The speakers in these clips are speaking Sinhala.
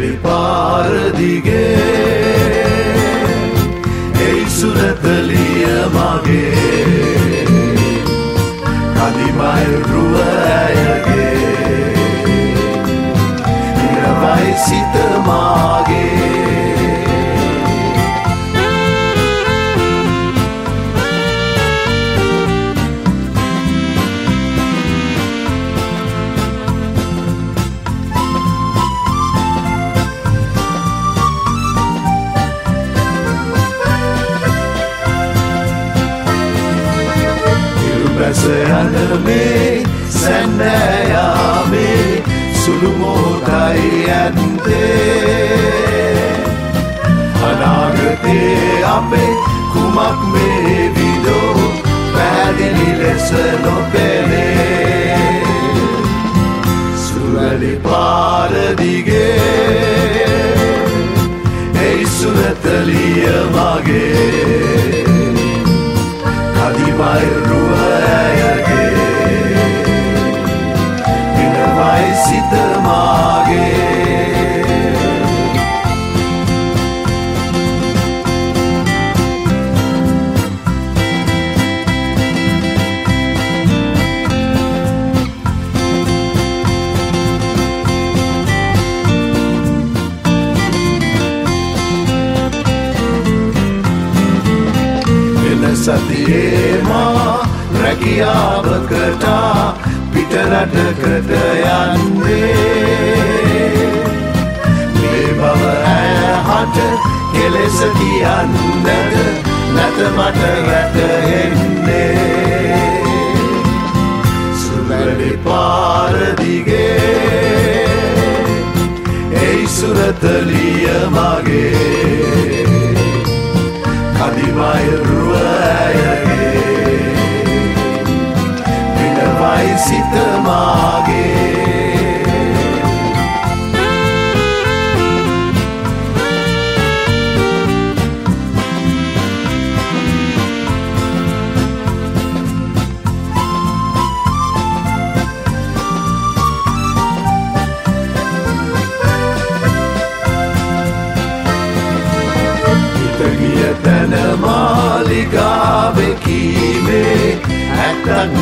සුරලි පාරදිගේ ඒ සුරතලිය මගේ කදිමයි රුව ඇයගේ නිරවයි සිත මාගේ යනමේ සැන්නෑයාමේ සුළු මොහොතයි ඇත්තේ අනාගතේ අපේ කුමක් මේ විදෝ පැහැදිලි ලෙස නොපෙනේ සුරලි පාරදිගේ ඒ සුරතලිය මගේ කදිමයි රුව සිත මාගේ එන සතියේ මා රැකියාවකට පිටරටකට යන්නේ මේ බව ඇහට කෙලෙස කියන්නද නැත මට වැටහෙන්නේ සුරලි පාරදිගේ ඒ සුරතලිය මගේ කදිමයි රුව ඇයගේ විනවයි සිත මාගේ හිතගිය තැන මාලිගාවේ කීවේ ඇත්තක්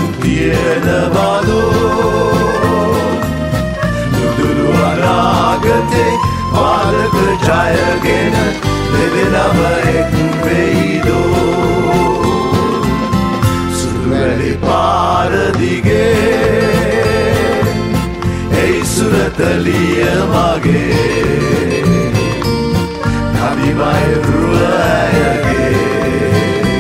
තියෙනවදෝ නුදුරු අනාගතේ පාලක ජයගෙන දෙදෙනම එක් වෙයිදෝ සුරලි පාරදිගේ ඒ සුරතලිය මගේ කදිමයි රුව ඇයගේ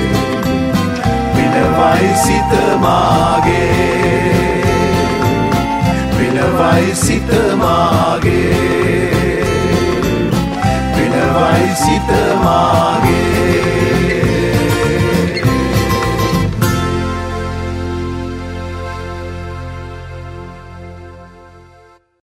විනවයි සිත මාගේ විනවයි සිත මාගේ විනවයි සිත මාගේ